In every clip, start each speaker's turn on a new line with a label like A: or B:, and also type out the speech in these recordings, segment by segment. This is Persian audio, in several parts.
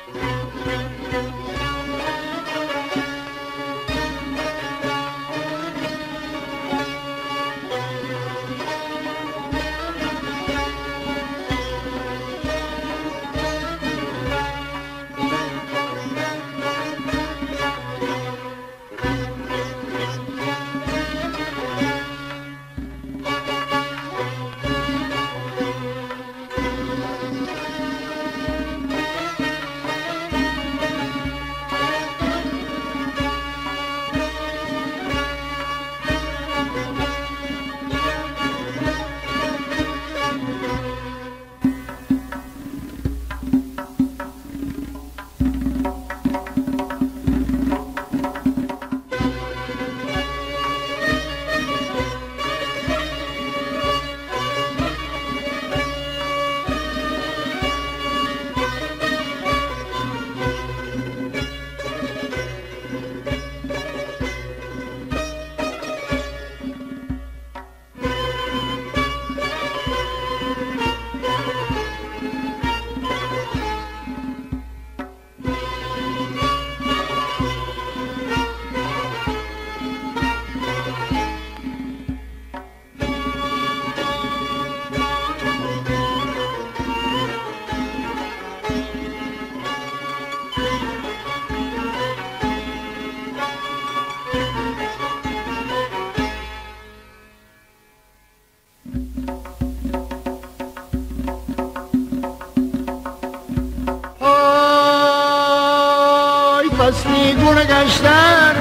A: فصلی گل گشتن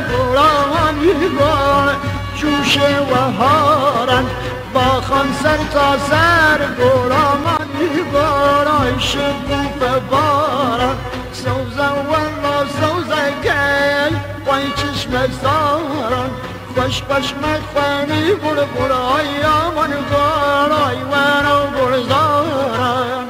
A: گلان جوش و هارن با خان سر تا سر گلان آی شکوف بارن سوزن والا سوزن کی وای چشم زارن خوش خوش مخوانی گل گل آی آمان گل آی ونو گل زارن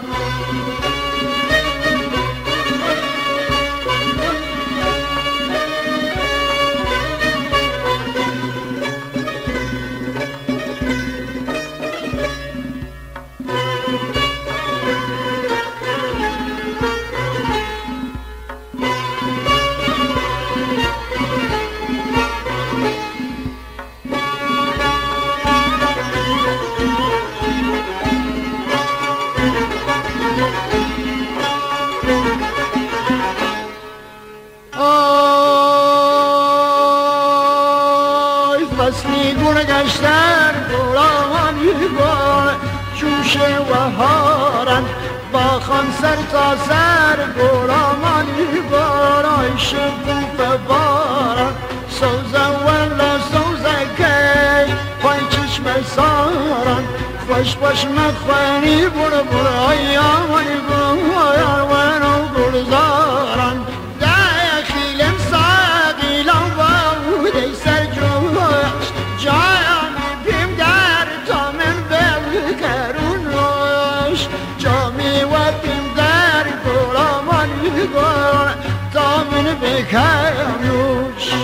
A: فصلی گل گشتن گلان جوش و هارن با خان سر تا سر گلان آی شکوف بارن سوزن والا سوزن کی پای چشم سارن خوش خوش مخوانی بر بر آی آمان گل ونو گل زارن داخلم ساقیلم بوده سر جوش جام بیم در تامن بکرونوش جامی و بیم در گلامان گل تامن بکرونوش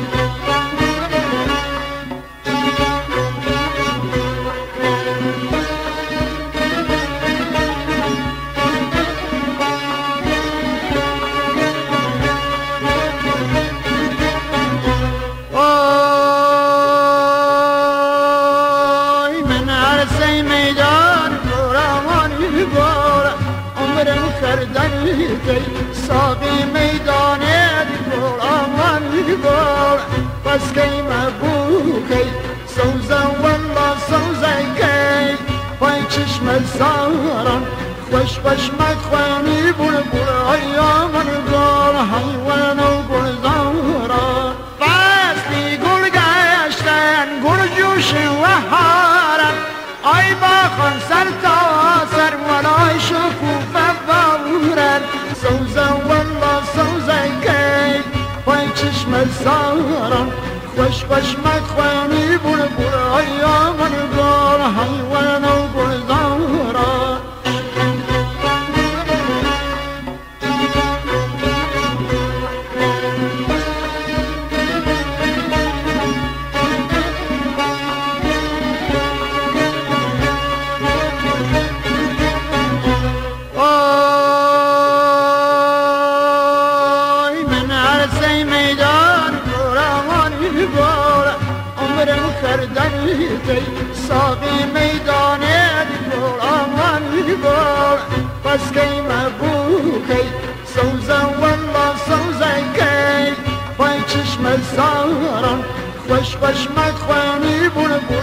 A: ساقی میدانه گلان گل بس کی مبوکی سوزن والا سوزن کی پای چشم سارن خوش خوش مخوانی بول بول آیامن گل حیوان و گل زارن فصلی گل گشتن گل جوش و هارن آی با خان سر تا سر ولای شکوفه بورن سوزن والا سوزن کی پای چشم سارن خوش خوش مخوانی بول بول آیامن گل حیوان و گل زارن تی ساقی میدانه دیگل آمانی گل بس کی مبوکی سوزن والله سوزن کی پای چشم زاران خوش خوش مخوانی بول بول